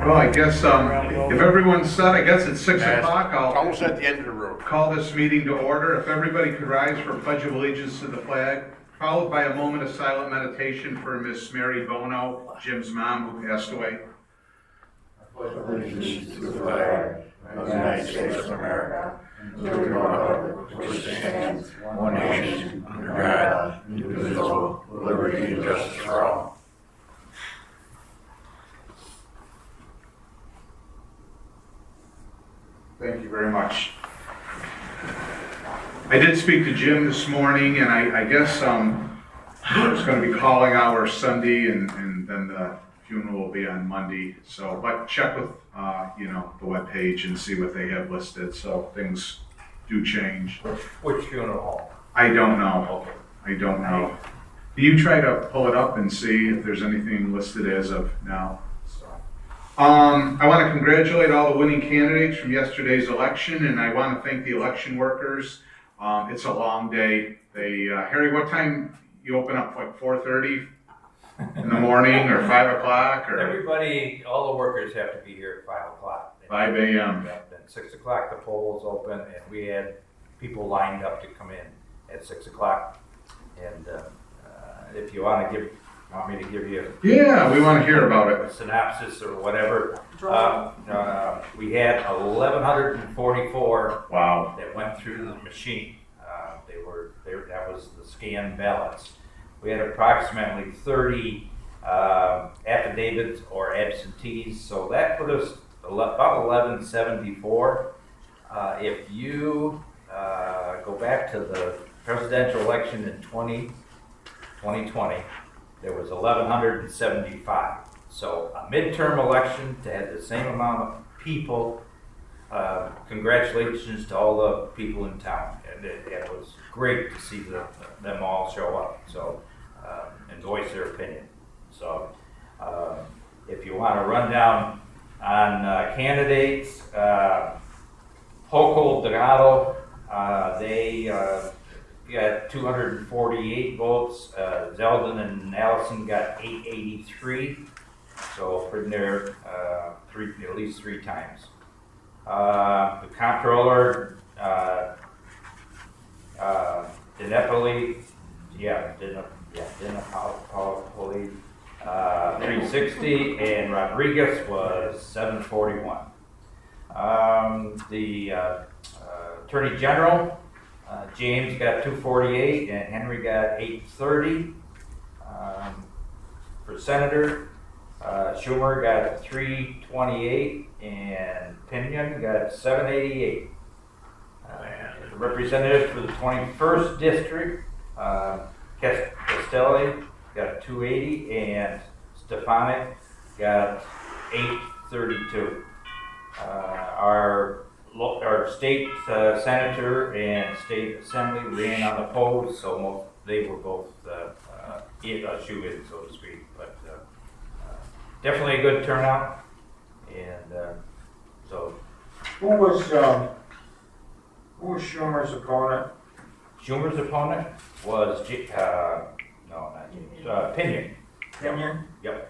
Well, I guess, if everyone's set, I guess it's 6 o'clock. I'll Almost at the end of the road. call this meeting to order. If everybody could rise for Pledge of Allegiance to the flag, followed by a moment of silent meditation for Miss Mary Bono, Jim's mom, who passed away. Allegiance to the flag of the United States of America, and to the republic which stands one nation under God, indivisible, with liberty and justice for all. Thank you very much. I did speak to Jim this morning, and I guess it's going to be calling hour Sunday, and then the funeral will be on Monday. So, but check with the webpage and see what they have listed. So things do change. Which funeral home? I don't know. I don't know. Can you try to pull it up and see if there's anything listed as of now? I want to congratulate all the winning candidates from yesterday's election, and I want to thank the election workers. It's a long day. Harry, what time you open up? Like 4:30 in the morning, or 5 o'clock, or Everybody, all the workers have to be here at 5 o'clock. 5 a.m. Then 6 o'clock, the polls open, and we had people lined up to come in at 6 o'clock. And if you want me to give you Yeah, we want to hear about a it. synopsis or whatever, we had 1,144 Wow. that went through the machine. That was the scanned ballots. We had approximately 30 affidavits or absentees, so that put us about 1,174. If you go back to the presidential election in 2020, there was 1,175. So a midterm election to have the same amount of people. Congratulations to all the people in town. And it was great to see them all show up. So and voice their opinion. So if you want to run down on candidates, Hochul Delgado, they got 248 votes. Zeldin and Allison got 883. So for their at least three times. The comptroller, Dinapoli, Dinapoli, 360, and Rodriguez was 741. The Attorney General, James got 248 and Henry got 830. For Senator, Schumer got 328 and Pinion got 788. The representative for the 21st District, Castelli got 280 and Stefanik got 832. Our state senator and state assembly ran unopposed, so they were both shoe-in, so to speak. But definitely a good turnout, and so. Who was Schumer's opponent? Schumer's opponent was Pinion. Pinion? Yep.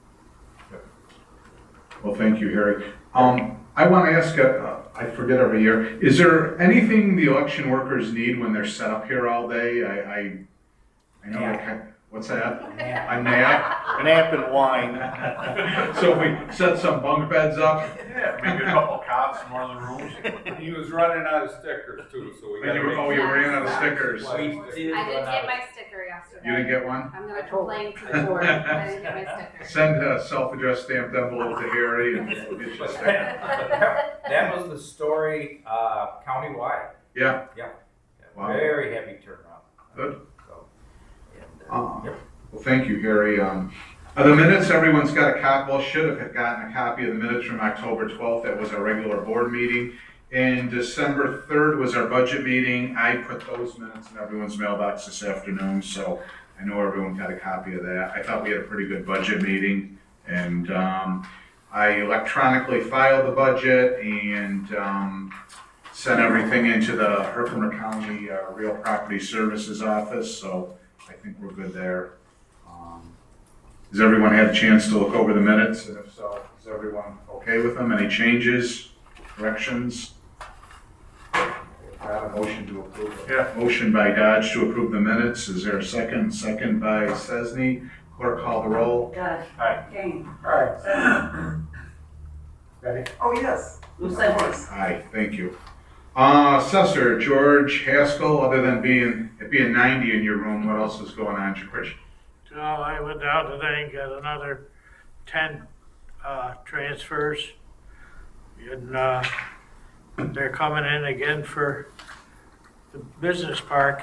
Well, thank you, Harry. I want to ask, I forget every year, is there anything the election workers need when they're set up here all day? I know, what's that? A nap? An app and wine. So if we set some bunk beds up? Yeah, maybe a couple cots in one of the rooms. He was running out of stickers too, so we got. You ran out of stickers. We I did I didn't run get out my sticker yesterday. You didn't get one? I'm gonna complain to the board. I didn't get my sticker. Send a self-addressed stamped envelope to Harry and we'll get you a sticker. That was the story countywide. Yeah. Wow. Very heavy turnout. Good. So, and, Well, thank you, Harry. The minutes, everyone's got a copy, should have gotten a copy of the minutes from October 12th. That was our regular board meeting. And December 3rd was our budget meeting. I put those minutes in everyone's mailbox this afternoon, so I know everyone got a copy of that. I thought we had a pretty good budget meeting, and I electronically filed the budget and sent everything into the Herkimer County Real Property Services office, so I think we're good there. Has everyone had a chance to look over the minutes? And if so, is everyone okay with them? Any changes, corrections? If not, a motion to approve. Yeah. Motion by Dodge to approve the minutes. Is there a second? Second by Chesney. Clerk, call the roll. Dodge. Aye. Kane. Alright. Ready? Oh, yes. Lucas. Aye, thank you. Assessor George Haskell, other than it being 90 in your room, what else is going on, George? So I went down today and got another 10 transfers. And they're coming in again for the business park.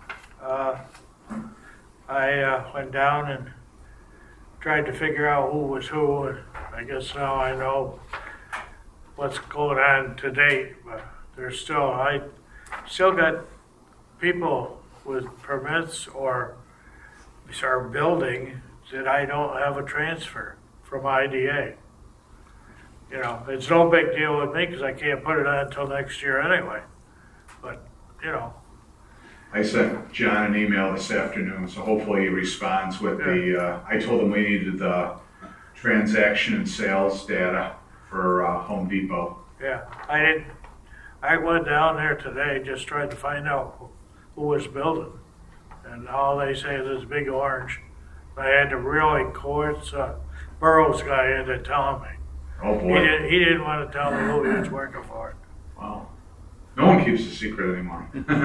I went down and tried to figure out who was who, and I guess now I know what's going on to date, but I still got people with permits or are building that I don't have a transfer from IDA. You know, it's no big deal with me because I can't put it on until next year anyway. But, you know, I sent John an email this afternoon, so hopefully he responds with I told him we needed the transaction and sales data for Home Depot. yeah, I went down there today, just tried to find out who was building. And all they say is this big orange. I had to really coerce Burroughs guy into telling me. Oh boy, He didn't want to tell me who he was working for. wow. No one keeps a secret anymore.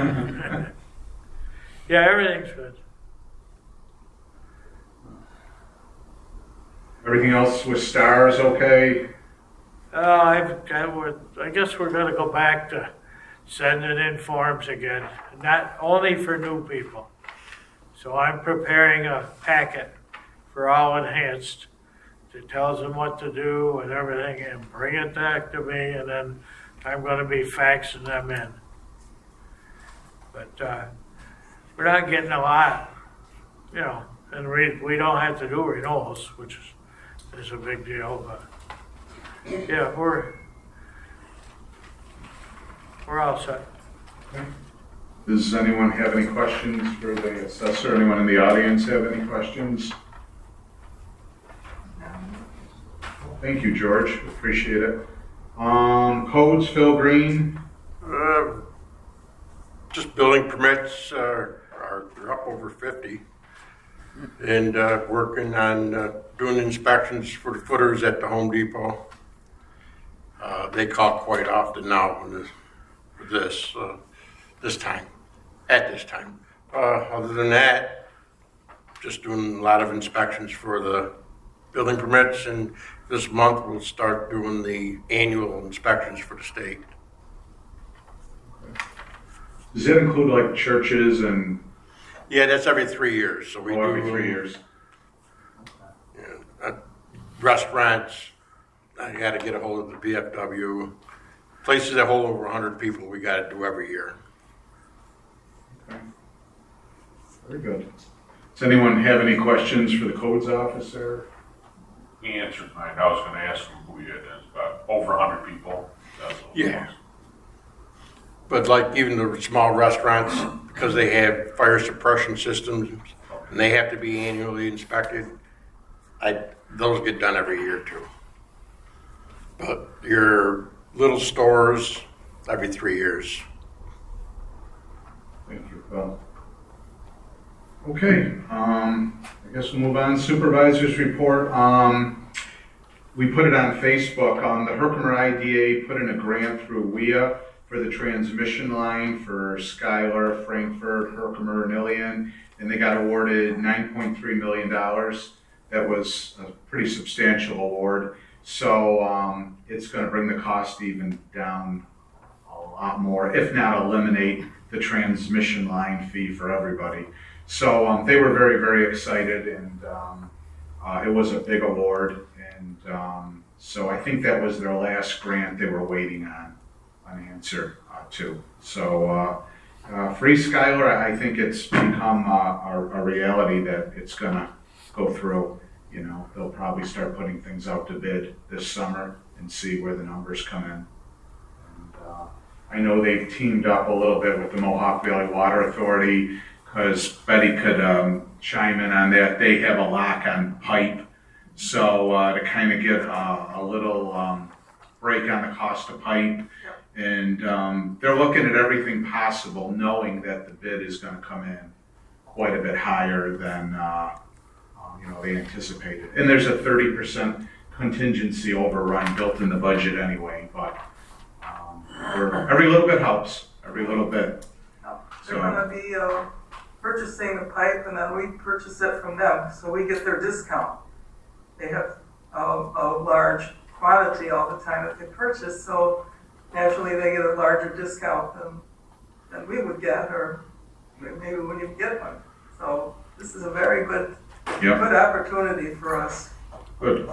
Yeah, everything's good. Everything else with stars okay? I guess we're gonna go back to sending in forms again, not only for new people. So I'm preparing a packet for all enhanced that tells them what to do and everything, and bring it back to me, and then I'm gonna be faxing them in. But we're not getting a lot, you know, and we don't have to do renewals, which is a big deal, but yeah, we're all set. Does anyone have any questions for the assessor? Anyone in the audience have any questions? Thank you, George. Appreciate it. Codes, Phil Green. Just building permits are up over 50. And working on doing inspections for the footers at the Home Depot. They call quite often now with this time. Other than that, just doing a lot of inspections for the building permits, and this month we'll start doing the annual inspections for the state. Does that include like churches and Yeah, that's every 3 years. So we do every 3 years? Yeah, restaurants, I got to get a hold of the BFW. Places that hold over 100 people, we got to do every year. Okay. Very good. Does anyone have any questions for the codes officer? He answered mine. I was gonna ask him who he is, but over 100 people. That's what it Yeah. was. But like even the small restaurants, because they have fire suppression systems and they have to be annually inspected, those get done every year too. But your little stores, every 3 years. Thank you, Phil. Okay, I guess we'll move on. Supervisors report. We put it on Facebook. The Herkimer IDA put in a grant through WIA for the transmission line for Schuyler, Frankfurt, Herkimer, and Ilion, and they got awarded $9.3 million. That was a pretty substantial award. So it's going to bring the cost even down a lot more, if not eliminate the transmission line fee for everybody. So they were very, very excited, and it was a big award. And so I think that was their last grant they were waiting on an answer to. So Free Schuyler, I think it's become a reality that it's gonna go through. You know, they'll probably start putting things out to bid this summer and see where the numbers come in. And I know they've teamed up a little bit with the Mohawk Valley Water Authority, because Betty could, chime in on that. They have a lock on pipe. So to kind of get a little break on the cost of pipe. And they're looking at everything possible, knowing that the bid is going to come in quite a bit higher than they anticipated. And there's a 30% contingency overrun built in the budget anyway, but every little bit helps, every little bit. They're gonna be purchasing the pipe and then we purchase it from them, so we get their discount. They have a large quantity all the time that they purchase, so naturally they get a larger discount than we would get, or maybe we wouldn't even get one. So this is a very good opportunity for us. Good.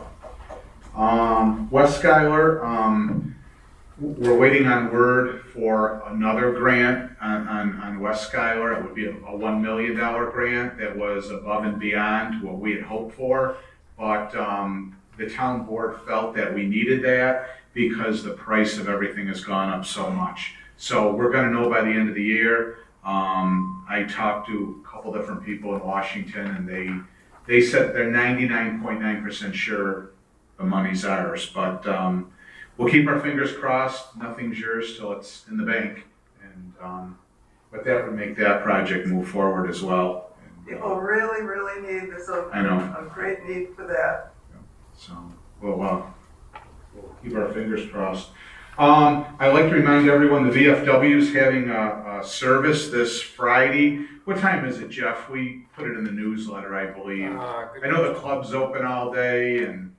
West Schuyler, we're waiting on word for another grant on West Schuyler. It would be a $1 million grant that was above and beyond what we had hoped for. But the town board felt that we needed that because the price of everything has gone up so much. So we're gonna know by the end of the year. I talked to a couple different people in Washington and they said they're 99.9% sure the money's ours, but we'll keep our fingers crossed. Nothing's yours till it's in the bank, and but that would make that project move forward as well. And, People really, really need, there's a great need for that. so we'll keep our fingers crossed. I'd like to remind everyone the VFW is having a service this Friday. What time is it, Jeff? We put it in the newsletter, I believe. I know the club's open all day and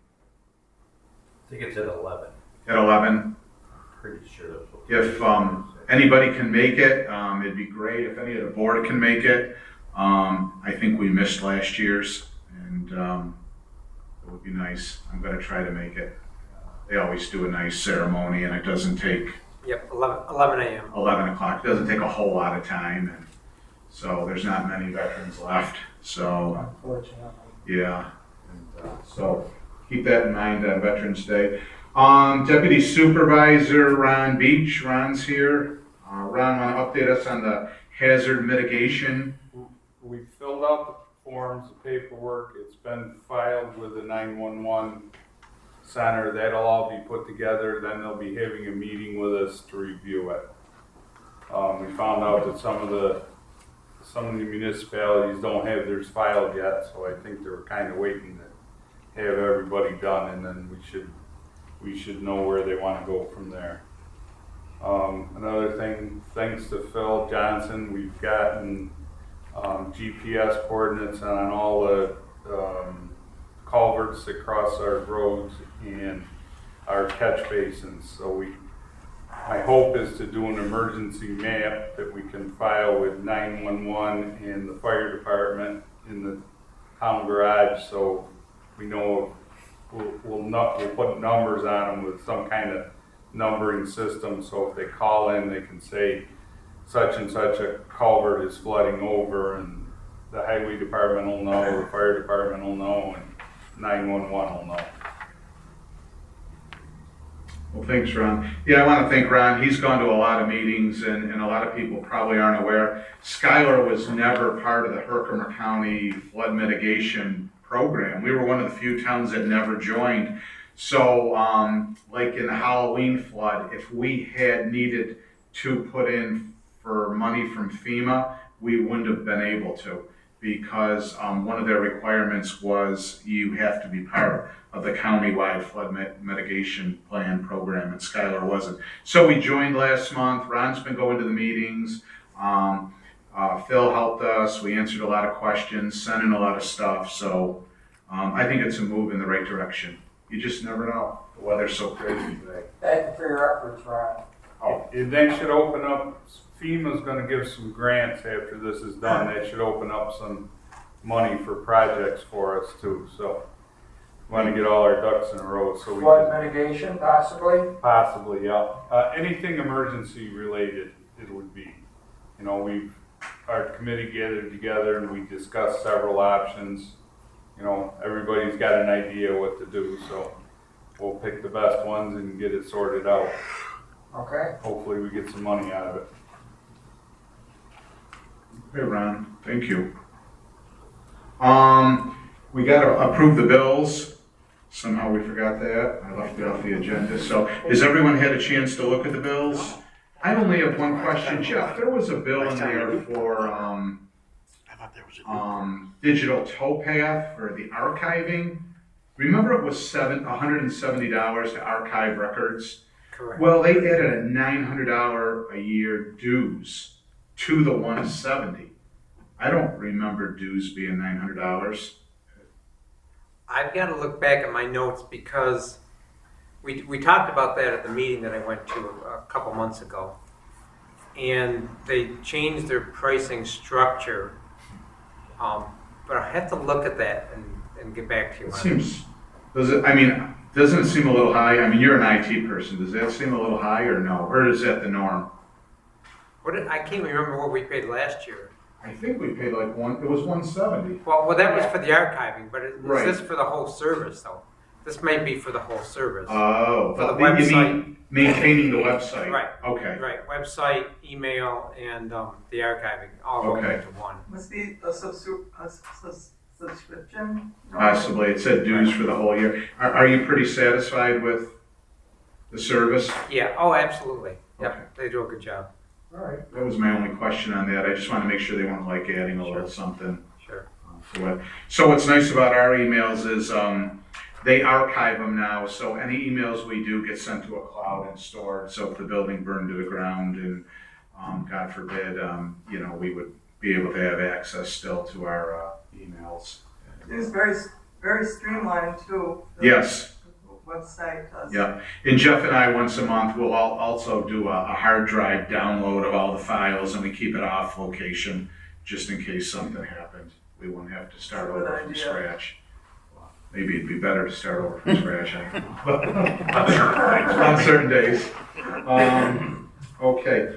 I think it's at 11. at 11. Pretty sure that's what. If anybody can make it, it'd be great if any of the board can make it. I think we missed last year's, and it would be nice. I'm going to try to make it. They always do a nice ceremony, and it doesn't take Yep, 11 a.m. 11 o'clock. It doesn't take a whole lot of time, and so there's not many veterans left. So Unfortunately. yeah, and, so keep that in mind on Veterans Day. Deputy Supervisor Ron Beach. Ron's here. Ron, want to update us on the hazard mitigation? We filled out the forms, the paperwork. It's been filed with the 911 center. That'll all be put together. Then they'll be having a meeting with us to review it. We found out that some of the municipalities don't have theirs filed yet, so I think they were kind of waiting to have everybody done, and then we should know where they want to go from there. Another thing, thanks to Phil Johnson, we've gotten GPS coordinates on all the culverts that cross our roads and our catch basins. So my hope is to do an emergency map that we can file with 911 and the fire department in the town garage, so we know we'll put numbers on them with some kind of numbering system, so if they call in, they can say such and such a culvert is flooding over, and the highway department will know, the fire department will know, and 911 will know. Well, thanks, Ron. Yeah, I want to thank Ron. He's gone to a lot of meetings, and a lot of people probably aren't aware. Schuyler was never part of the Herkimer County flood mitigation program. We were one of the few towns that never joined. So, like in the Halloween flood, if we had needed to put in for money from FEMA, we wouldn't have been able to, because one of their requirements was you have to be part of the countywide flood mitigation plan program, and Schuyler wasn't. So we joined last month. Ron's been going to the meetings. Phil helped us. We answered a lot of questions, sent in a lot of stuff. So I think it's a move in the right direction. You just never know. The weather's so crazy today. Thank you for your efforts, Ron. It then should open up, FEMA's gonna give some grants after this is done. That should open up some money for projects for us too, so want to get all our ducks in a row so we Flood can. mitigation, possibly? Possibly, yeah. Anything emergency related, it would be. You know, our committee gathered together and we discussed several options. You know, everybody's got an idea what to do, so we'll pick the best ones and get it sorted out. Okay. Hopefully we get some money out of it. Hey, Ron. Thank you. We gotta approve the bills. Somehow we forgot that. I left it off the agenda. So has everyone had a chance to look at the bills? I only have one question. Jeff, there was a bill in there for, I thought there was a digital towpath for the archiving. Remember it was $170 to archive records? Correct. Well, they added a $900 a year dues to the 170. I don't remember dues being $900. I've got to look back at my notes because we talked about that at the meeting that I went to a couple months ago. And they changed their pricing structure. But I have to look at that and get back to you It on seems, doesn't it seem a little high? I mean, you're an IT person. Does that seem a little high or no? Or is that the norm? I can't remember what we paid last year. I think we paid like it was 170. Well, that was for the archiving, but is Right. this for the whole service though? This might be for the whole service. Oh, For the you website. mean maintaining the website? Right. Okay. Right, website, email, and the archiving all going Okay. into one. Must be a subscription? Possibly. It said dues for the whole year. Are you pretty satisfied with the service? Yeah, oh, absolutely. Yep, Okay. they do a good job. All right. That was my only question on that. I just want to make sure they weren't like adding a little something. Sure. To it. So what's nice about our emails is they archive them now, so any emails we do get sent to a cloud and stored. So if the building burned to the ground and God forbid, we would be able to have access still to our emails. It's very, very streamlined too. The Yes. Website does. Yeah, and Jeff and I, once a month, will also do a hard drive download of all the files, and we keep it off location, just in case something happened. We won't have to start Good over from idea. scratch. Well, maybe it'd be better to start over from scratch, I don't know. On On certain days. Okay,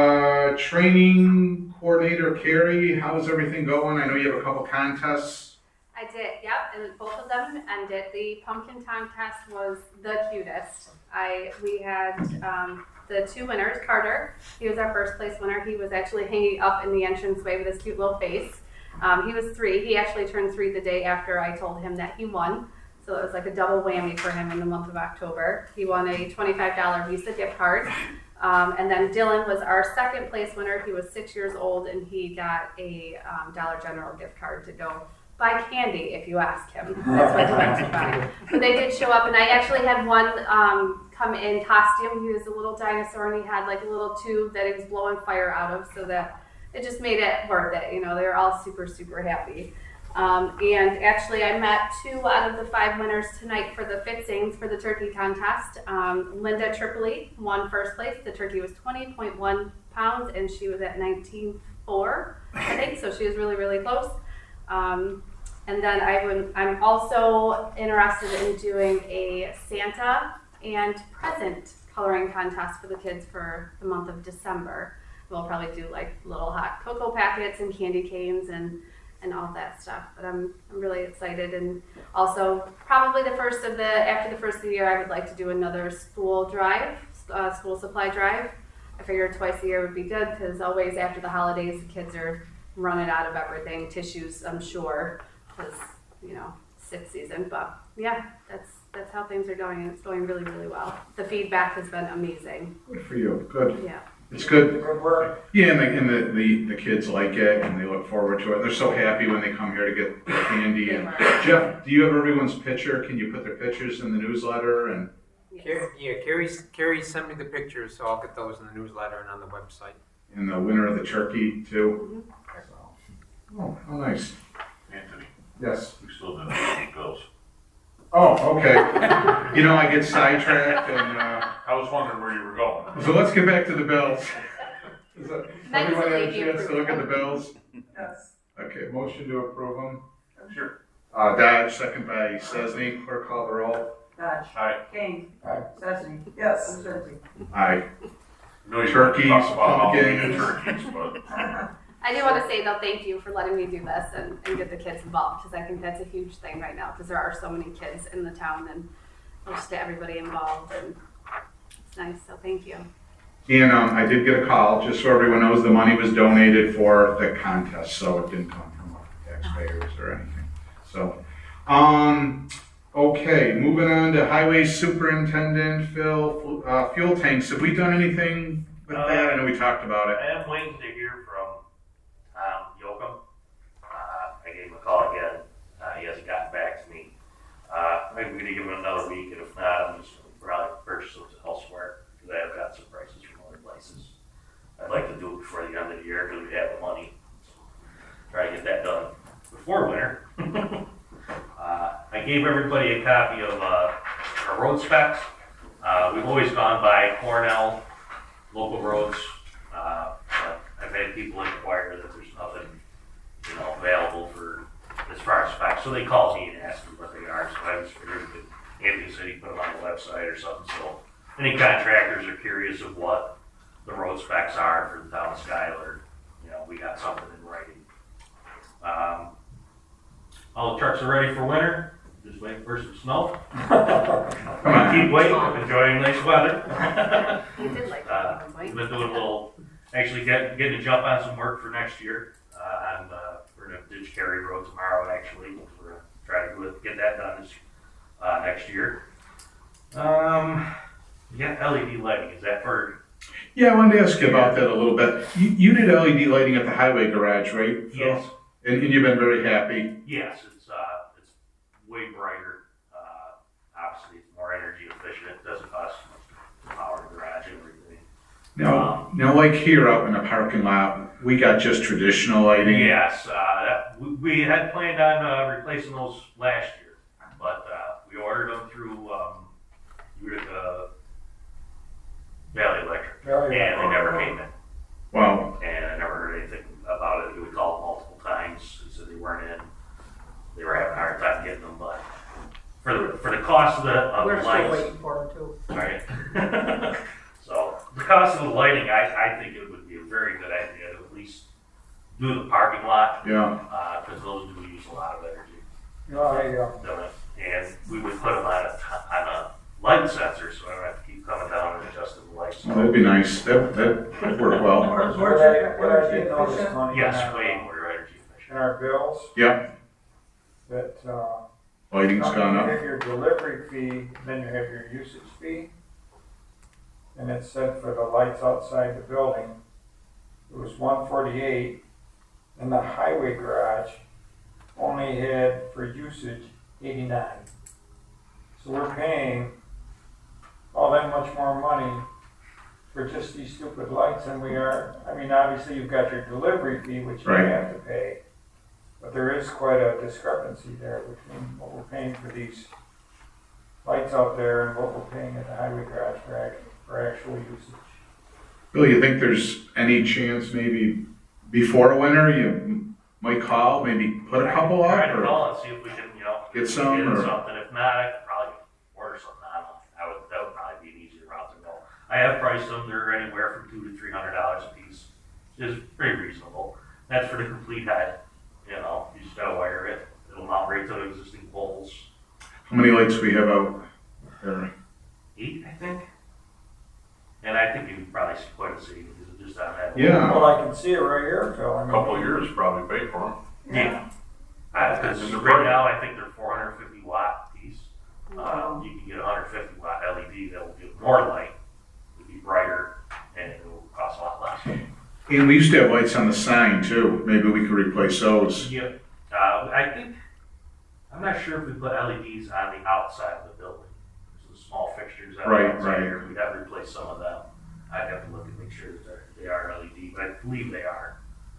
training coordinator Carrie, how's everything going? I know you have a couple contests. I did, yep, and both of them ended. The pumpkin contest was the cutest. We had the two winners. Carter, he was our first place winner. He was actually hanging up in the entranceway with his cute little face. He was 3. He actually turned 3 the day after I told him that he won. So it was like a double whammy for him in the month of October. He won a $25 Visa gift card. And then Dylan was our second place winner. He was 6 years old and he got a Dollar General gift card to go buy candy if you ask him. That's what he went to buy. But they did show up, and I actually had one come in costume. He was a little dinosaur, and he had like a little tube that he was blowing fire out of, so that it just made it worth it. They were all super, super happy. And actually, I met 2 out of the 5 winners tonight for the fixings for the turkey contest. Linda Tripoli won first place. The turkey was 20.1 pounds, and she was at 19.4, I think. So she was really, really close. And then I'm also interested in doing a Santa and present coloring contest for the kids for the month of December. We'll probably do like little hot cocoa packets and candy canes and all that stuff. But I'm really excited, and also probably after the first of the year, I would like to do another school supply drive. I figured twice a year would be good because always after the holidays, the kids are running out of everything, tissues, I'm sure, because sixth season. But yeah, that's how things are going, and it's going really, really well. The feedback has been amazing. Good for you. Good. Yeah. It's good. Good work. Yeah, and the kids like it, and they look forward to it. They're so happy when they come here to get the candy. And Jeff, do you have everyone's picture? Can you put their pictures in the newsletter? And Yes. Carrie sent me the pictures, so I'll get those in the newsletter and on the website. the winner of the turkey too. Oh, how nice. Anthony, Yes. we still didn't have the bills. Oh, okay. I get sidetracked, and I was wondering where you were going. so let's get back to the bills. Is that, everyone had a Mentally chance to look at the bills? Yes. Okay, motion to approve them. Sure. Dodge, second by Sesney. Clerk call the roll. Dodge. Aye. Kane. Chesney. Yes. Lindsay. Aye. No, you Turkeys, talk about how many pumpkins. turkeys, but I do want to say though, thank you for letting me do this and get the kids involved, because I think that's a huge thing right now, because there are so many kids in the town, and just to everybody involved, and it's nice, so thank you. And I did get a call, just so everyone knows, the money was donated for the contest, so it didn't come from a taxpayer. tires or anything. So, okay, moving on to highway superintendent, Phil, fuel tanks. Have we done anything with that? I know we talked about it. I am waiting to hear from Tom Yoakum. I gave him a call again. He hasn't gotten back to me. Maybe we're gonna give him another week, and if not, I'm just gonna probably purchase those elsewhere, because I have got some prices from other places. I'd like to do it before the end of the year, because we have the money. Try to get that done before winter. I gave everybody a copy of our road specs. We've always gone by Cornell, local roads. But I've had people inquire that there's nothing, available for as far as specs. So they called me and asked me what they are. So I just figured that Anthony said he put them on the website or something. So any contractors are curious of what the road specs are for the town of Schuyler, we got something in writing. All the trucks are ready for winter. Just waiting for some snow. Keep waiting. I'm enjoying nice weather. You did like We've been doing a little, actually getting to jump on some work for next year. We're gonna ditch Cary Road tomorrow. Actually, we're gonna try to get that done this next year. LED lighting. Is that for? Yeah, I wanted to ask you about that a little bit. You did LED lighting at the highway garage, right, Phil? Yes. And you've been very happy. Yes, it's way brighter. Obviously, it's more energy efficient. It doesn't cost much to power the garage and everything. Now, like here out in the parking lot, we got just traditional lighting. Yes, we had planned on replacing those last year, but we ordered them through Valley Electric, and they never came in. Wow. And I never heard anything about it. We called multiple times. They said they weren't in. They were having a hard time getting them, but for the cost of the We're lights, still waiting for them too. right? So the cost of the lighting, I think it would be a very good idea to at least do the parking lot, Yeah. because those do use a lot of energy. Oh, And we would put them on a light sensor, so I don't have to keep coming down and adjusting the lights. Well, that'd be nice. That'd work well. what I did notice, Tony, Yes, way more energy in efficient. our bills, Yep. that, Lighting's gone you up. have your delivery fee, then you have your usage fee. And it said for the lights outside the building, it was $148, and the highway garage only had for usage $89. So we're paying all that much more money for just these stupid lights than we are. I mean, obviously you've got your delivery fee, which you Right. have to pay, but there is quite a discrepancy there between what we're paying for these lights out there and what we're paying at the highway garage for actual usage. Bill, you think there's any chance maybe before winter you might call, maybe put a couple Try up? to Or call and see if we can, Get some, get or- something. If not, I could probably order something on them. That would probably be an easier route to go. I have priced them. They're anywhere from $200 to $300 a piece. It's pretty reasonable. That's for the complete head. You just gotta wire it. It'll mount right to the existing poles. How many lights do we have out there? 8, I think. And I think you can probably see quite a savings just on that. Yeah. Well, I can see it right here, Phil. I A mean, couple of years probably paid for them. Yeah. And the Right price- now, I think they're 450 watt piece. You can get a 150 watt LED that will give more light, it'll be brighter, and it will cost a lot less. And we used to have lights on the sign too. Maybe we could replace those. Yep. I'm not sure if we put LEDs on the outside of the building. There's the small fixtures on Right, the outside right. here. We'd have to replace some of them. I'd have to look and make sure that they are LED, but I believe they are.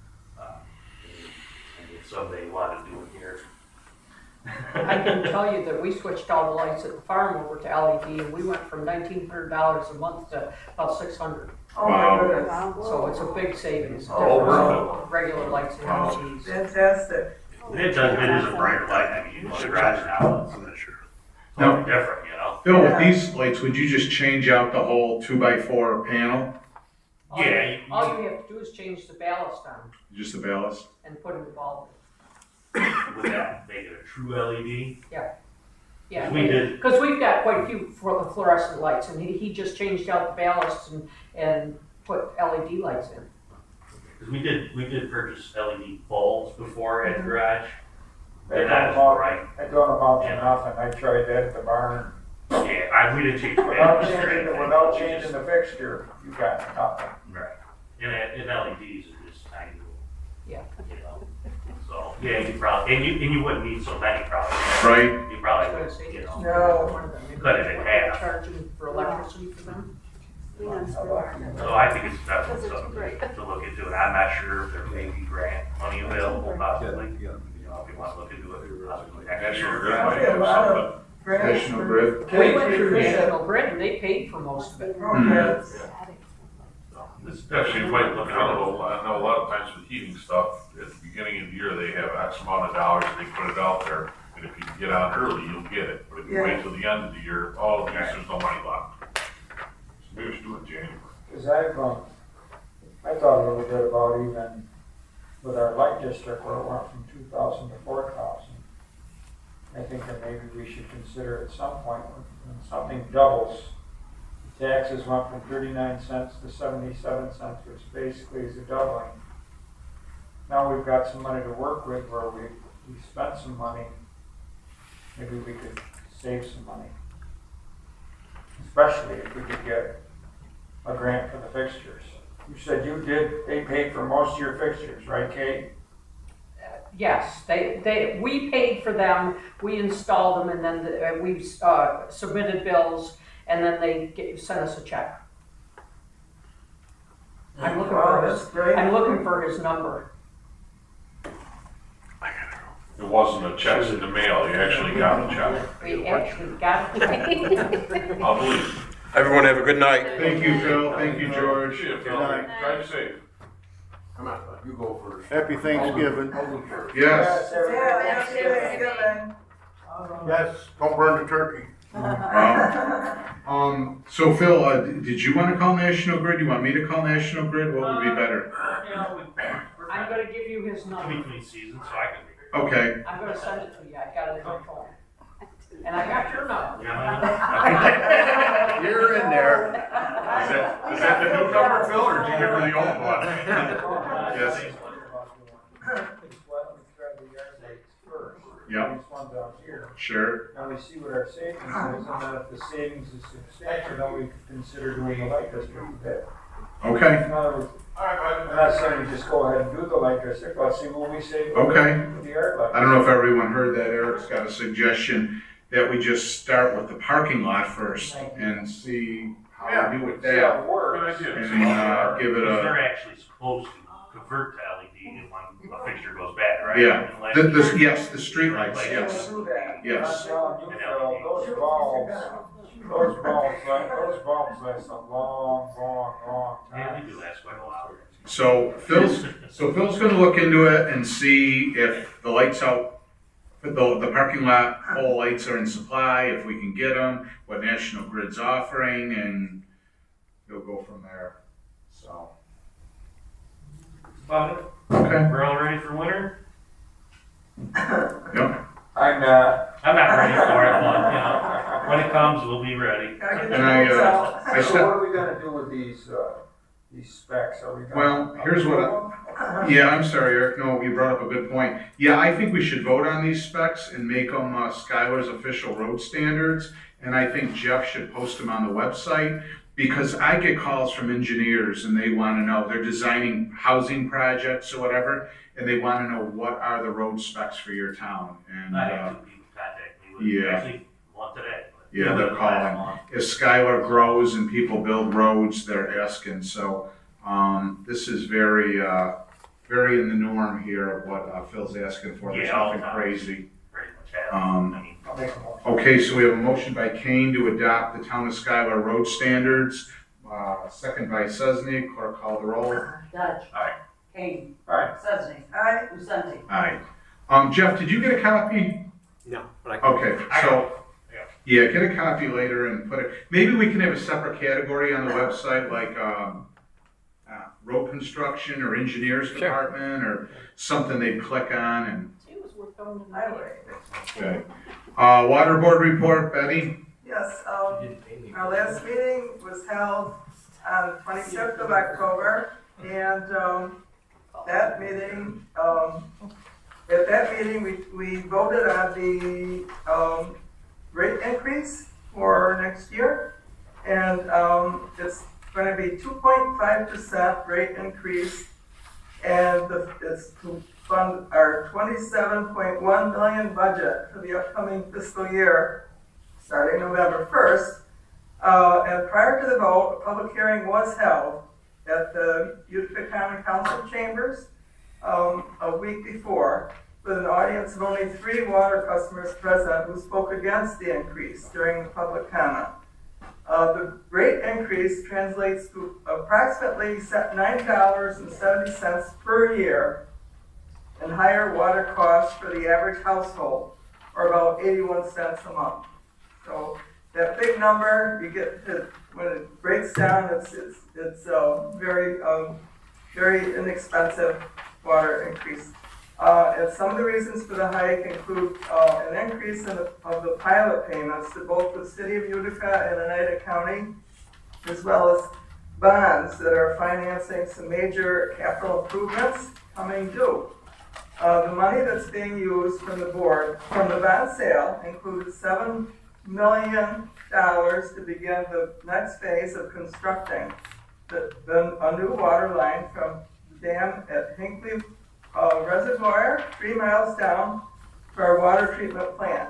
And if somebody wanted to do it here. I can tell you that we switched all the lights at the farm over to LED, and we went from $1,900 a month to about $600. Oh Wow. my goodness. So it's a big savings. Oh, difference from regular lights and Wow. LEDs. Fantastic. It is a brighter light. I mean, you go to the garage now, I'm not sure. it's totally different, Bill, with these lights, would you just change out the whole 2x4 panel? Yeah. All you have to do is change the ballast on Just the ballast? and put in the bulb. Would that make it a true LED? Yeah, We did. because we've got quite a few fluorescent lights, and he just changed out the ballast and put LED lights in. Because we did purchase LED bulbs before at the garage, they're not as bright. That don't amount to Yeah. nothing, I tried that at the barn. Yeah, we didn't change the Without batteries or changing, anything. without We changing just- the fixture, you got nothing. Right. And LEDs are just tiny little, Yeah. you know, so, yeah, you probably, and you wouldn't need so many probably. Right. You probably would, you know, No. cut it in half. Charging for electricity for them? So I think it's definitely Those are too something bright. to look into, and I'm not sure if there may be grant money available, possibly. You know, if you want to look into it, possibly next National year. Grid Yeah, might we have have a lot something. of grants National for Grid. We went through kids. National Grid and they paid for most of it. Programs. This actually might look out a little, I know a lot of times with heating stuff, at the beginning of the year, they have X amount of dollars, they put it out there. And if you get on early, you'll get it. But if you wait till the end of the year, oh, there's no money left. So maybe we should do it in January. Cause I thought a little bit about even with our light district where it went from 2,000 to 4,000. I think that maybe we should consider at some point when something doubles. Taxes went from 39 cents to 77 cents, which basically is a doubling. Now we've got some money to work with where we spent some money. Maybe we could save some money. Especially if we could get a grant for the fixtures. You said they paid for most of your fixtures, right, Kate? Yes, we paid for them, we installed them, and then we submitted bills, and then they sent us a check. I'm Wow, that's great. looking for his number. It wasn't a check in the mail, you actually got a check. We actually got it. I'll believe it. Everyone have a good night. Thank you, Phil. Thank you, George. See you, Phil. Drive safe. Come on, you go first. Happy Thanksgiving. Yes. Yeah, that's Thanksgiving. Yes, don't burn the turkey. So Phil, did you want to call National Grid? You want me to call National Grid? What would be better? You know, I'm gonna give you his number. between seasons, so I can. Okay. I'm gonna send it to you, I got it in my phone. And I got your number. You're in there. Is that the new number, Phil, or did you give her the old one? Yes. Yep. This one down here. Sure. Now we see what our savings is, and then if the savings is substantial, then we can consider doing the light district bit. Okay. In other words, I'm not saying you just go ahead and do the light district, let's see what we save. Okay. With the yard light. I don't know if everyone heard that. Eric's got a suggestion that we just start with the parking lot first and see how we do with See how that. it works. Good idea. And give it They're a, actually supposed to convert to LED when a fixture goes bad, right? yeah. Like- yes, the streetlights, yes. Do that. Yes. I'm telling you, Phil, those bulbs last a long Yeah, time. they do last quite a while. So Phil's gonna look into it and see if the lights out, the parking lot pole lights are in supply, if we can get them, what National Grid's offering, and he'll go from there, so. About it. Okay. We're all ready for winter? Yep. I'm not. I'm not ready for it, but, you know, when it comes, we'll be ready. Gotta get And I, your out. I So said, what are we gonna do with these specs? Are we gonna? well, here's what yeah, I'm sorry, Eric, no, you brought up a good point. Yeah, I think we should vote on these specs and make them Skylar's official road standards, and I think Jeff should post them on the website, because I get calls from engineers and they wanna know, they're designing housing projects or whatever, and they wanna know what are the road specs for your town, and, I had two people contact me with, yeah. actually, one today. but- yeah, they're last calling. month. As Skylar grows and people build roads, they're asking, so, this is very, very in the norm here of what Phil's asking for, there's Yeah, all the nothing time. crazy. Pretty much have, Um, I mean, I'll make a motion. Okay, so we have a motion by Kane to adopt the Town of Skylar road standards, second by Sesney, clerk call the roll. Dutch. Aye. Kane. Aye. Sesney. Aye. Usenti. Aye. Jeff, did you get a copy? No, but I can. Okay, so, yeah, get a copy later and put it, maybe we can have a separate category on the website, like, road construction or engineers Sure. department, or something they click on and, It was worth going to Highway. okay. Water board report, Betty? Yes, our last meeting was held on 25th of October, and that meeting, at that meeting, we voted on the rate increase for next year. And it's going to be 2.5% rate increase. And it's to fund our $27.1 million budget for the upcoming fiscal year, starting November 1st. And prior to the vote, a public hearing was held at the Utica County Council chambers a week before, with an audience of only 3 water customers present who spoke against the increase during the public comment. The rate increase translates to approximately $9.70 per year in higher water costs for the average household, or about 81 cents a month. So that big number, you get to, when it breaks down, it's very inexpensive water increase. And some of the reasons for the hike include an increase of the pilot payments to both the city of Utica and Oneida County, as well as bonds that are financing some major capital improvements coming due. The money that's being used from the bond sale included $7 million to begin the next phase of constructing a new water line from the dam at Hinkley Reservoir, 3 miles down, for our water treatment plant.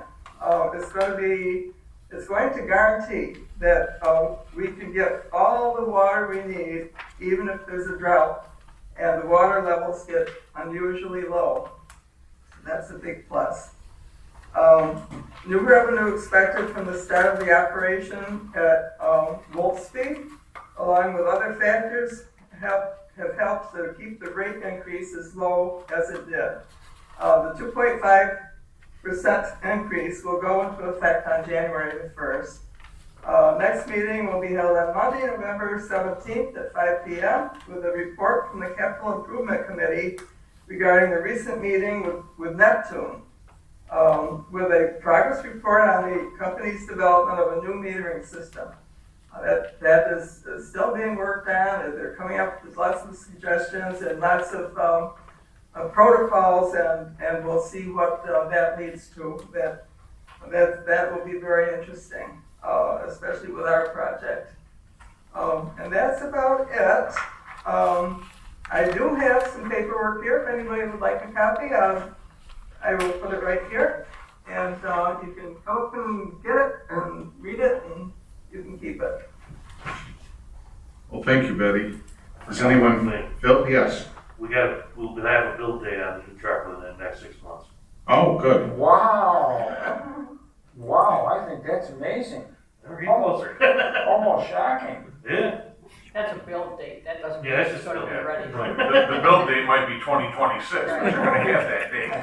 It's going to guarantee that we can get all the water we need, even if there's a drought and the water levels get unusually low. That's a big plus. New revenue expected from the start of the operation at Wolfspeed, along with other factors, have helped to keep the rate increase as low as it did. The 2.5% increase will go into effect on January the 1st. Next meeting will be held on Monday, November 17th at 5 p.m. with a report from the Capital Improvement Committee regarding the recent meeting with Neptune, with a progress report on the company's development of a new metering system. That is still being worked on. They're coming up with lots of suggestions and lots of protocols, and we'll see what that leads to. That will be very interesting, especially with our project. And that's about it. I do have some paperwork here. If anybody would like a copy, I will put it right here, and you can come up and get it and read it, and you can keep it. Well, thank you, Betty. Does anyone, Phil? Yes. We'll have a build date on the new truck within the next 6 months. Oh, good. Wow. Wow, I think that's amazing. We're getting closer. Almost shocking. Yeah. That's a build date, that doesn't mean Yeah, that's it's just gonna be build, ready. Right. The build date might be 2026, but you're gonna have that date.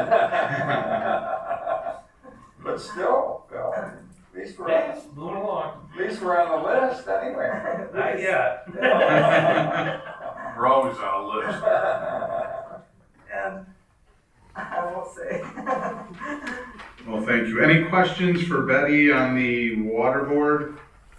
But still, Bill, at least we're Yeah, moving along. on the list anyway. Not yet. We're always on a list. And I won't say. Well, thank you. Any questions for Betty on the water board?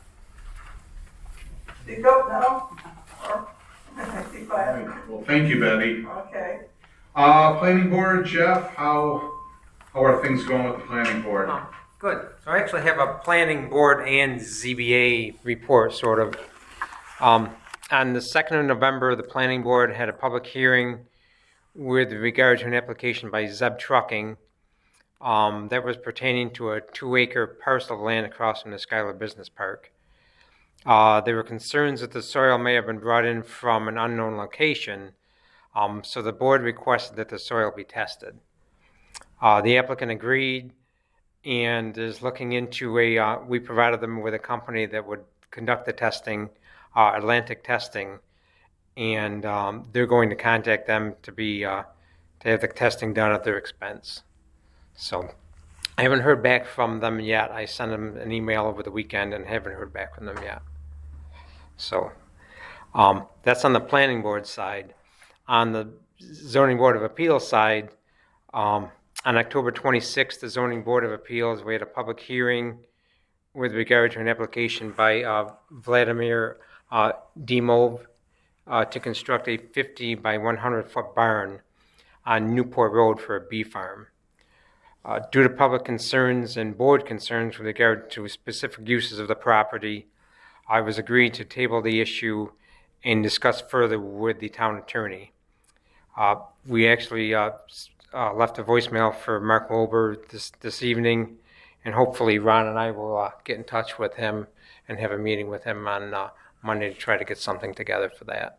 Speak up now, or keep quiet. Well, thank you, Betty. Okay. Planning board, Jeff, how are things going with the planning board? Good. So I actually have a planning board and ZBA report, sort of. On the 2nd of November, the planning board had a public hearing with regard to an application by Zeb Trucking that was pertaining to a 2-acre parcel of land across from the Schuyler Business Park. There were concerns that the soil may have been brought in from an unknown location, so the board requested that the soil be tested. The applicant agreed and is looking into we provided them with a company that would conduct the testing, Atlantic Testing, and they're going to contact them to have the testing done at their expense. So I haven't heard back from them yet. I sent them an email over the weekend and haven't heard back from them yet. So that's on the planning board side. On the zoning board of appeals side, on October 26th, the zoning board of appeals, we had a public hearing with regard to an application by Vladimir Dimov to construct a 50 by 100 foot barn on Newport Road for a bee farm. Due to public concerns and board concerns with regard to specific uses of the property, I was agreed to table the issue and discuss further with the town attorney. We actually left a voicemail for Mark Wilbur this evening, and hopefully Ron and I will get in touch with him and have a meeting with him on Monday to try to get something together for that.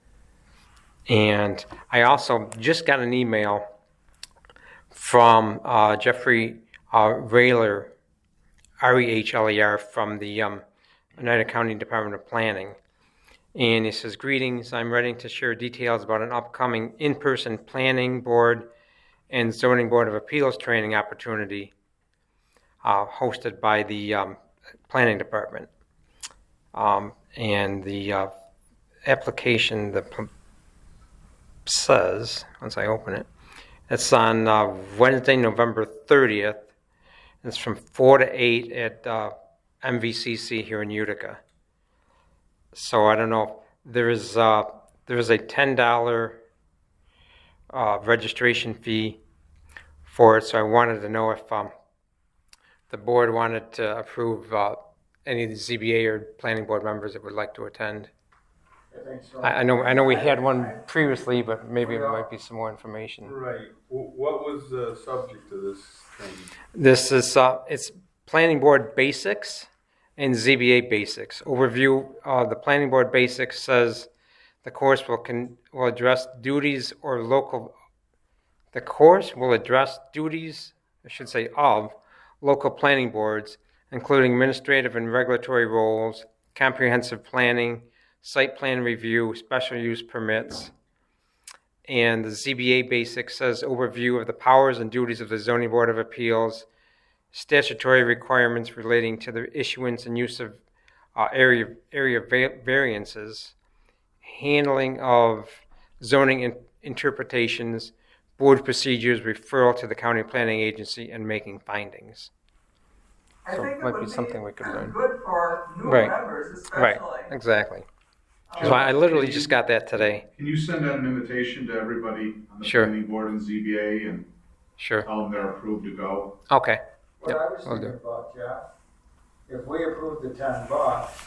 And I also just got an email from Jeffrey Rehler, Rehler, from the Oneida County Department of Planning. And he says, "Greetings, I'm writing to share details about an upcoming in-person planning board and zoning board of appeals training opportunity hosted by the planning department." And the application says, once I open it, it's on Wednesday, November 30th. It's from 4 to 8 at MVCC here in Utica. So I don't know. There is a $10 registration fee for it. So I wanted to know if the board wanted to approve any of the ZBA or planning board members that would like to attend. I think so. I know we had one previously, but maybe there might be some more information. Right. What was the subject of this thing? This is it's planning board basics and ZBA basics. Overview. The planning board basics says the course will address duties or local. The course will address duties, I should say, of local planning boards, including administrative and regulatory roles, comprehensive planning, site plan review, special use permits. And the ZBA basics says overview of the powers and duties of the Zoning Board of Appeals, statutory requirements relating to the issuance and use of area variances, handling of zoning interpretations, board procedures, referral to the county planning agency, and making findings. I So think it it might would be something we could learn. good for new Right. members especially. Right, exactly. So I literally just got that today. Can you send out an invitation to everybody on the Sure. planning board and ZBA and Sure. tell them they're approved to go? Okay. What Yep, I was will thinking do. about, Jeff, if we approve the $10,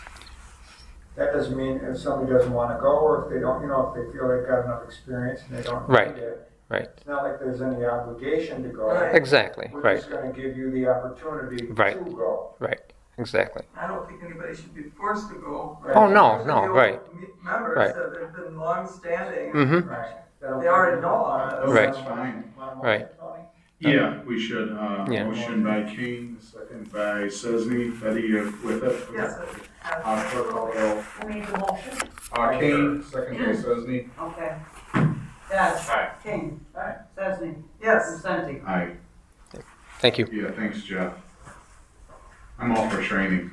that doesn't mean if somebody doesn't want to go, or if they don't, if they feel they've got enough experience and they don't Right. need it. Right. It's not like there's any obligation to go. Right. Exactly. We're Right. just going to give you the opportunity Right. to go. Right. Exactly. I don't think anybody should be forced to go. Oh, no, Especially no, the right. old Members Right. that have been long-standing. Mm-hmm. Right. They already know all this. Oh, Right. That's fine. Right. Yeah, we should, Yeah. motion by King, second by Sesney. Betty, you're with it? Yes. Clerk call the roll. I made the motion. King, second by Sesney. Okay. Yes. Aye. King. Aye. Chesney. Yes. Vincenti. Aye. Thank you. Yeah, thanks, Jeff. I'm all for training.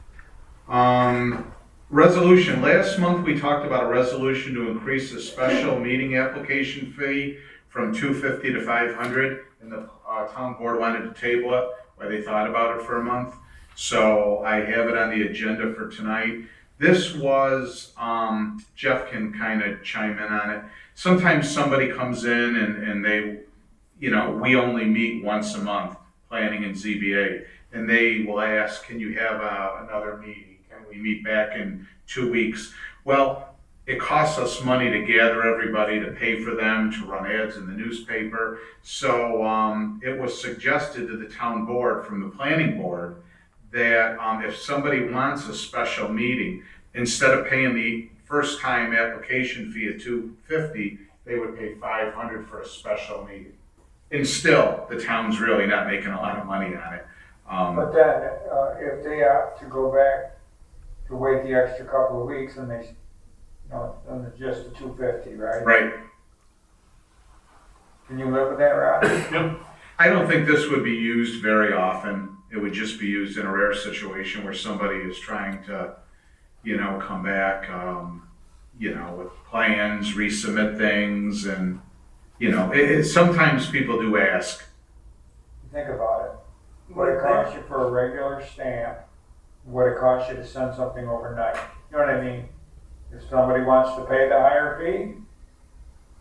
Resolution. Last month, we talked about a resolution to increase the special meeting application fee from $250 to $500, and the town board wanted to table it while they thought about it for a month. So I have it on the agenda for tonight. This was, Jeff can kind of chime in on it. Sometimes somebody comes in and they, we only meet once a month, planning and ZBA, and they will ask, can you have another meeting? Can we meet back in 2 weeks? Well, it costs us money to gather everybody, to pay for them, to run ads in the newspaper. So it was suggested to the town board from the planning board that if somebody wants a special meeting, instead of paying the first time application fee of $250, they would pay $500 for a special meeting. And still, the town's really not making a lot of money on it. But then, if they opt to go back to wait the extra couple of weeks and they, then it's just the $250, right? Right. Can you live with that, Rod? Yep. I don't think this would be used very often. It would just be used in a rare situation where somebody is trying to, come back, with plans, resubmit things, and, sometimes people do ask. Think about it. What it costs you for a regular stamp, what it costs you to send something overnight. You know what I mean? If somebody wants to pay the higher fee,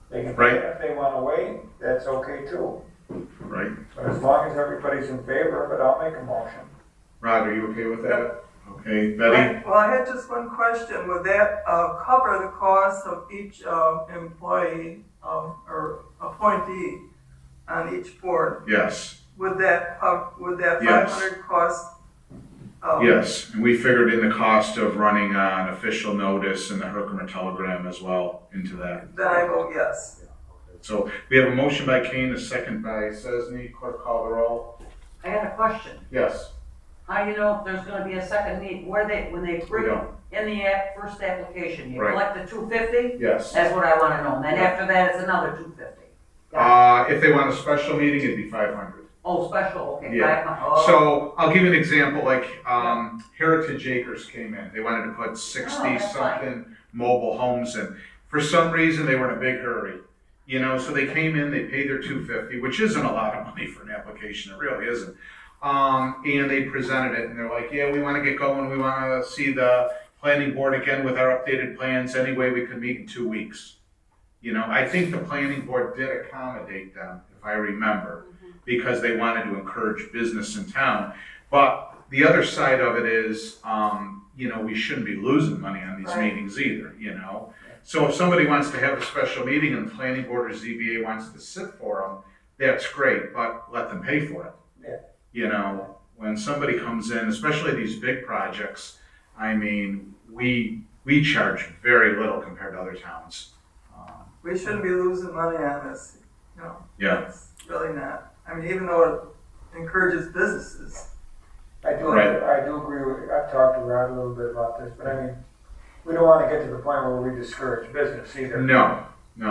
They can, Right. if they wanna wait, that's okay too. Right. But as long as everybody's in favor of it, I'll make a motion. Rod, are you okay with that? Okay, Betty? Well, I had just one question. Would that cover the cost of each employee or appointee on each board? Yes, Would that Yes. 500 cost? yes. And we figured in the cost of running an official notice and the Herkimer Telegram as well into that. Then I vote yes. So we have a motion by Kane, a second by Chesney. Clerk call the roll. I got a question. Yes. How do you know if there's gonna be a second meeting? When they bring We don't. in the first application, you Right. collect the 250? Yes. That's what I wanna know. And then after that, it's another 250. If they want a special meeting, it'd be 500. Oh, special, okay. Yeah. 500. Oh. So I'll give you an example, like, Heritage Acres came in, they wanted to put Oh, 60 that's something mobile homes in. For some reason, they were in a big hurry, you know, so they came in, they paid their 250, which isn't a lot of money for an application, it really isn't. And they presented it, and they're like, yeah, we wanna get going, we wanna see the planning board again with our updated plans, any way we could meet in 2 weeks. You know, I think the planning board did accommodate them, if I remember, because they wanted to encourage business in town. But the other side of it is, you know, we shouldn't be losing money on these Right. meetings either, you know? So if somebody wants to have a special meeting and the planning board or ZBA wants to sit for them, that's great, but let them pay for it. Yeah. You know, when somebody comes in, especially these big projects, I mean, we charge very little compared to other towns. We shouldn't be losing money on this, you know? Yeah. It's really not. I mean, even though it encourages businesses. I do agree with, I've talked to Rod a little bit about this, but I mean, we don't wanna get to the point where we discourage business either. No.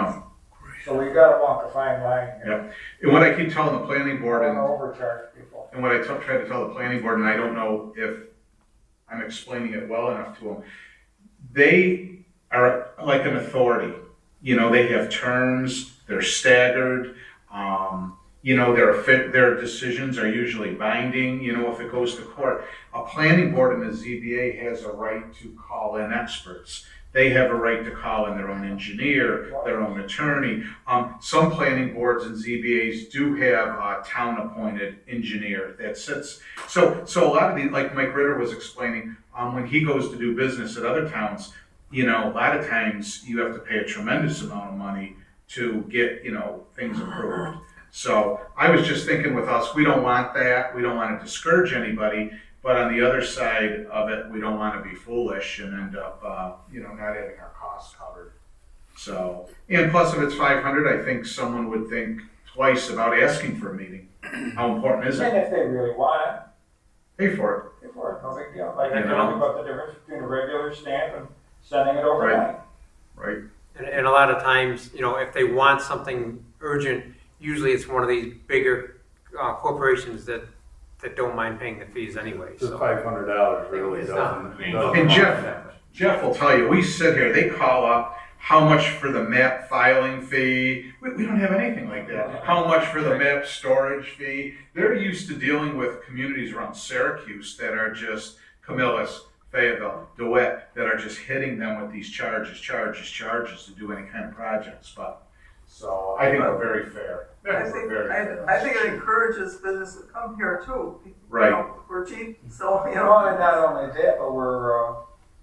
So we gotta walk a fine line here. And what I keep telling the planning board, Don't and overcharge people. what I try to tell the planning board, and I don't know if I'm explaining it well enough to them, they are like an authority. You know, they have terms, they're staggered, you know, their decisions are usually binding, you know, if it goes to court. A planning board and the ZBA has a right to call in experts. They have a right to call in their own engineer, their own attorney. Some planning boards and ZBAs do have a town-appointed engineer that sits. So a lot of these, like Mike Ritter was explaining, when he goes to do business at other towns, you know, a lot of times you have to pay a tremendous amount of money to get, you know, things approved. So I was just thinking with us, we don't want that. We don't want to discourage anybody. But on the other side of it, we don't want to be foolish and end up, you know, not having our costs covered. So, and plus if it's 500, I think someone would think twice about asking for a meeting. How important is And it? if they really want it, Pay for pay for it, no big deal. Like I You told know? you about the difference between a regular stamp and sending it overnight. it, right? And a lot of times, you know, if they want something urgent, usually it's one of these bigger corporations that don't mind paying the fees anyway. The So $500 really It's doesn't. And Jeff will tell you, we sit here, they call up, how much for the map filing fee? We don't have anything like that. How much for the map storage fee? They're used to dealing with communities around Syracuse that are just Camillus, Fayetteville, DeWitt, that are just hitting them with these charges to do any kind of projects. But so I think we're very fair. I think it encourages business to come here too. Right. You know, we're cheap, so, you know. Well, and not only that, but we're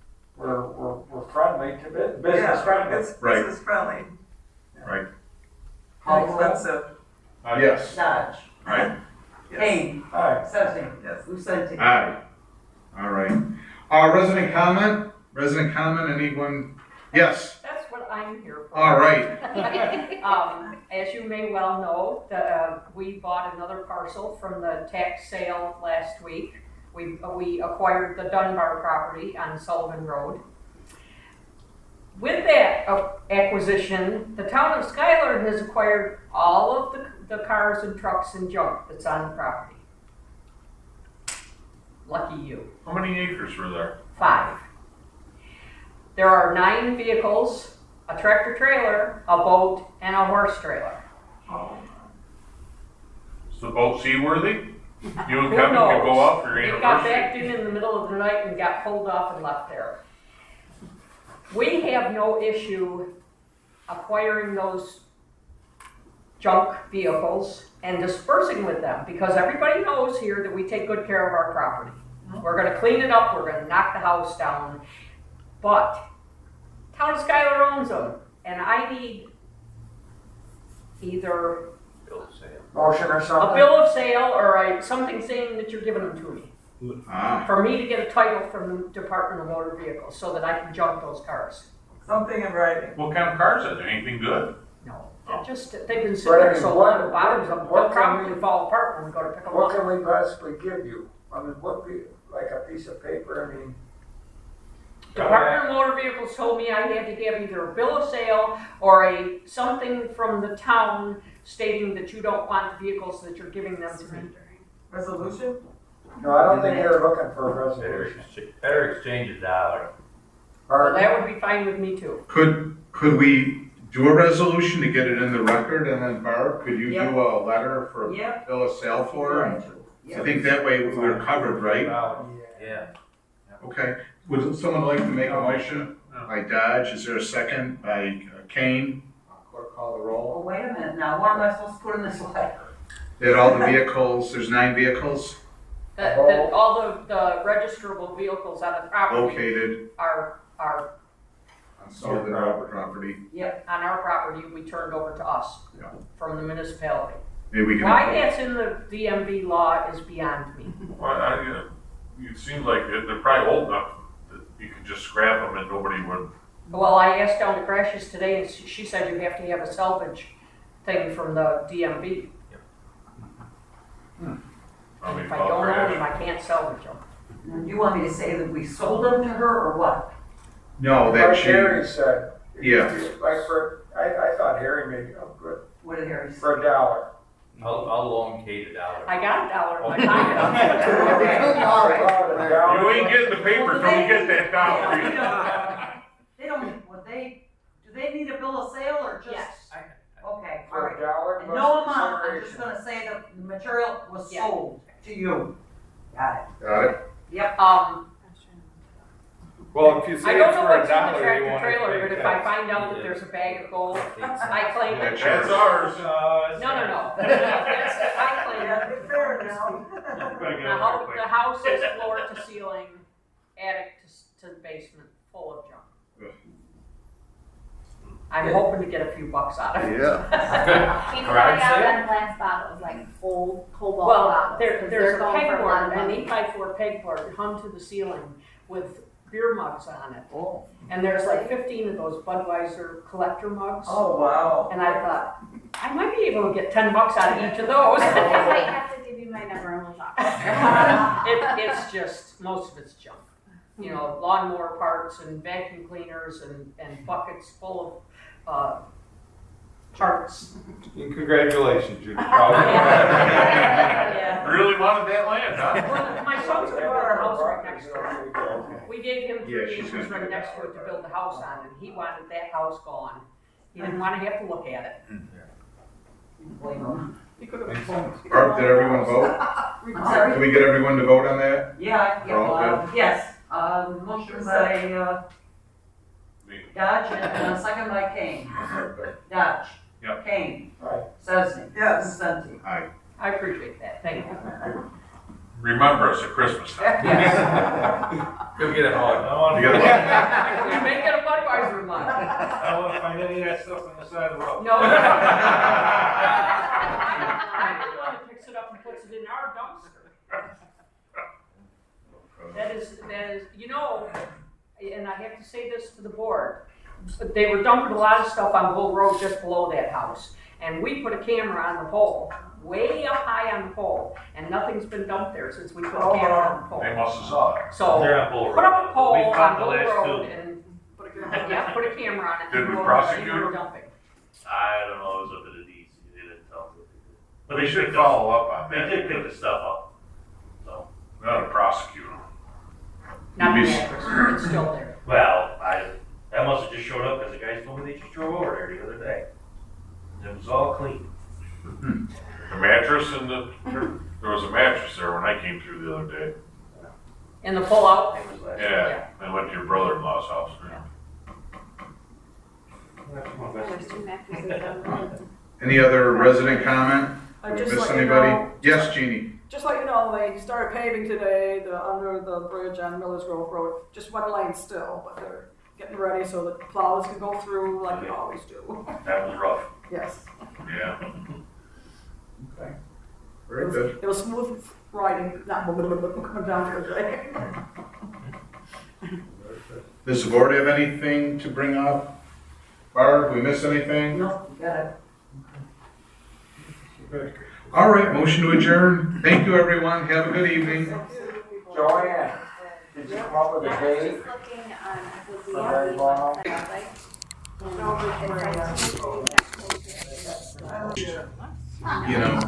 friendly to business Yeah, friendly. it's Right. business friendly. Right. How expensive? Yes. Dodge. Right. Yes. Kane. Alright, Session. Yes. Lucente. Aye. All right. Resident comment? Resident comment, anyone? Yes. That's what I'm here for. All right. As you may well know, we bought another parcel from the tax sale last week. We acquired the Dunbar property on Sullivan Road. With that acquisition, the town of Schuyler has acquired all of the cars and trucks and junk that's on the property. Lucky you. How many acres were there? 5. There are 9 vehicles, a tractor trailer, a boat, and a horse trailer. Is the boat seaworthy? You and Who Kevin knows? could go out for your It got anniversary. backed in the middle of the night and got pulled off and left there. We have no issue acquiring those junk vehicles and dispersing with them, because everybody knows here that we take good care of our property. We're gonna clean it up, we're gonna knock the house down, but Town of Schuyler owns them, and I need either Motion or a something? bill of sale or something saying that you're giving them to me, Ah, for me to get a title from the Department of Motor Vehicles, so that I can junk those cars. Something in writing. What kind of cars are there? Anything good? No, they're just, they've been sitting But I there mean, so what- long, the bottoms of them, what they'll can probably we- fall apart when we go to pick them What up. can we possibly give you? I mean, like a piece of paper, I mean, Department of Motor Vehicles told me I had to have either a bill of sale or something from the town stating that you don't want the vehicles that you're giving them to me. Resolution? no, I don't think they're looking for a resolution. Better exchange a dollar. Well, Or, that would be fine with me too. could we do a resolution to get it in the record, and then Barb, could you Yep. do a letter for a Yep. bill of sale for her? Right. I think that way we're covered, right? Yeah. Okay, would someone like to make a motion? By Dodge, is there a second? By Kane? Clerk call the Oh, roll. wait a minute now, what am I supposed to put in this letter? That all the vehicles, there's 9 vehicles That all the registrable vehicles on the property located are on Sullivan Road property. on our property, we turned over to us Yeah. from the municipality. Maybe we can. Why that's in the DMV law is beyond me. Well, it seems like they're probably old enough that you could just scrap them and nobody would. Well, I asked down to Crashes today, and she said you have to have a salvage thing from the DMV. And if I don't own them, I can't salvage them. And you want me to say that we sold them to her or what? No, that like she, Harry said. Yeah. Like I thought Harry made it up good, What did Harry say? for $1. I'll loan Kate $1. I got $1 in my pocket. Okay, all right. You ain't getting the paper till you get that dollar. They don't, do they need a bill of sale or just? Yes. Okay, all For right. $1 And plus no amount, I'm just consideration. gonna say that the material was Yeah. sold to you. Got it. got it? Yep. Well, if you I say don't it's know for what's $1, in the you tractor want to trailer, pay but if I tax. find out that there's a bag of gold, I claim it. That's ours. No. That's, I claim it. Yeah, be fair now. The house is floor to ceiling, attic to basement, full of junk. I'm hoping to get a few bucks out of it. Yeah. He's Garage like out sale? on glass bottles, like old cobalt Well, bottles. 'cause there's they're a going for a lot pegboard, of an money. 8x4 pegboard hung to the ceiling with beer mugs on it. Oh. And there's like 15 of those Budweiser collector mugs. Oh, wow. And I thought, I might be able to get $10 out of each of those. I might have to give you my number and we'll talk. It's just, most of it's junk. You know, lawnmower parts and vacuum cleaners and buckets full of parts. Congratulations, Judy. Yeah. Really wanted that land, huh? Well, my son's gonna build a house right next door. We gave him Yeah, 3 she's acres gonna right do next that. to it to build the house on, and he wanted that house gone. He didn't wanna have to look at it. Blame them. He could have. Barb, did everyone vote? I'm sorry? Did we get everyone to vote on that? Yeah, We're all yes. Motion by, Dodge and a second by Kane. Dodge. Yep. Kane. Aye. Sesney. Yes. Vincenti. Aye. I appreciate that, thank you. Remember us at Christmas time. Yes. Go get a hug. You gotta vote. You may get a Budweiser mug. I don't want to find any of that stuff on the side of the road. No. I'm the one that picks it up and puts it in our dumpster. That is, you know, and I have to say this to the board, but they were dumping a lot of stuff on Bull Road just below that house. And we put a camera on the pole, way up high on the pole, and nothing's been dumped there since we put a camera on the pole. They must have saw it. So, They're on Bull put Road. up a pole We on caught the Bull last Road two. and, yeah, put a camera on it. Did and we go over and see prosecute where we're them? dumping. I don't know, it was up to the DC, they didn't tell me what they did. But They should picked follow up on They that. did pick the stuff up, so. We ought to prosecute them. Not the You'd be- mattress, it's still there. Well, that must have just showed up because the guys told me they just drove over there the other day. It was all clean. The mattress and there was a mattress there when I came through the other day. In the pull-out, It was last. Yeah, I went to your brother-in-law's house. And Mac was done. Any other resident comment? I Did we just miss let you anybody? know- Yes, Jeannie. Just let you know, they started paving today, under the bridge on Miller's Grove Road, just one lane still, but they're getting ready so that plows can go through like we always do. That was rough. Yes. Yeah. Okay. Very good. It was smooth riding, not coming down here today. Does the board have anything to bring up? Barb, we miss anything? No, you got it. All right, motion to adjourn. Thank you, everyone. Have a good evening. Joanne, did you come up with a Yeah, I was date? just looking on the Very well. website. No, It's like- You know,